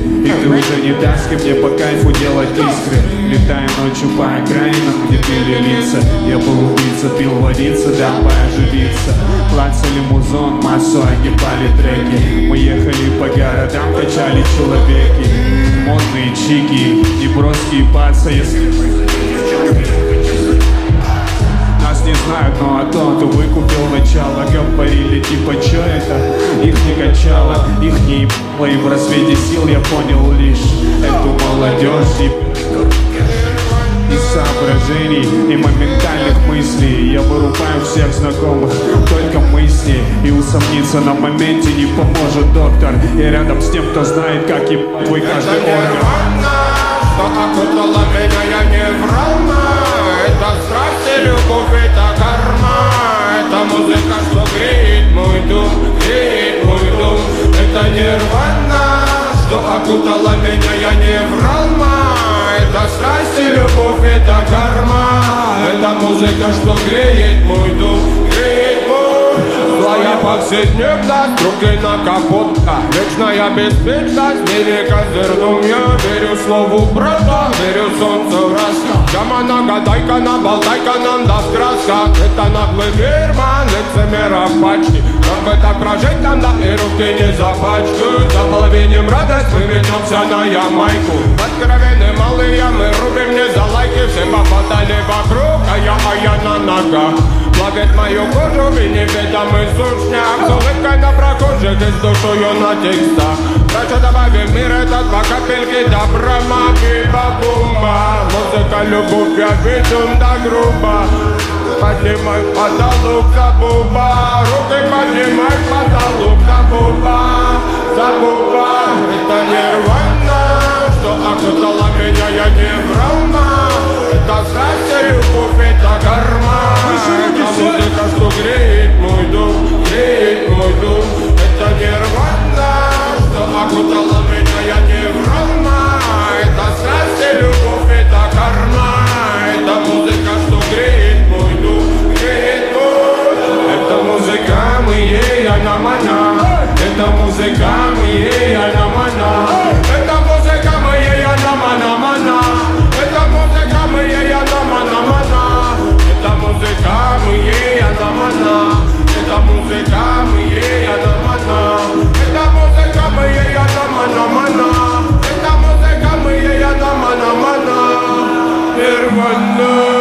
И ты уже не дашь мне по кайфу делать искры. Летаю ночью по окраинам, где пили лица. Я был убийца, пил водиться, дабы оживиться. Клацали музон, массу огибали треки. Мы ехали по городам, качали человеки. Модные чики, неброские паца, если... Нас не знают, но а то, кто выкупил начало. Говорили типа, чё это? Их не качало, их не ебало. И в рассвете сил я понял лишь эту молодежь из соображений и моментальных мыслей. Я вырубаю всех знакомых, только мы с ней. И усомниться на моменте не поможет доктор. Я рядом с тем, кто знает, как ебать твой каждый орган. Что окутала меня, я не врал. Это страсть и любовь, это карма. Это музыка, что греет мой дом, греет мой дом. Это нирвана, что окутала меня, я не врал. Это страсть и любовь, это карма. Это музыка, что греет мой дом, греет мой. Злая повседневность, руки на капот. Вечная беспечность, не козырном. Я верю слову брата, верю солнцу в раз. Яма нагадайка, наболтайка нам даст краска. Это наглый мирман, лицемера в пачке. Как бы так прожить нам, да и руки не запачкают. Заполовиним радость, мы вернемся на Ямайку. Откровенные малые, мы рубим не за лайки. Все попадали вокруг, а я на ногах. Плавит мою кожу и неведомый сушняк. С улыбкой на прохожих и с душою на текстах. Дальше добавим в мир этот по капельке добра. Баба-бумба. Музыка, любовь, я ведем до грубо. Поднимай потолок, забуба. Руки поднимай потолок, забуба. Забуба. Это нирвана, что окутала меня, я не врал. Это страсть и любовь, это карма. Это музыка, что греет мой дом, греет мой дом. Это нирвана, что окутала меня, я не врал. Это страсть и любовь, это карма. Это музыка, что греет мой дом, греет мой. Это музыка, мы ей, она мана. Это музыка, мы ей, она мана. Это музыка, мы ей, она мана-мана. Это музыка, мы ей, она мана-мана. Это музыка, мы ей, она мана. Это музыка, мы ей, она мана. Это музыка, мы ей, она мана-мана. Это музыка, мы ей, она мана-мана. Нирвана.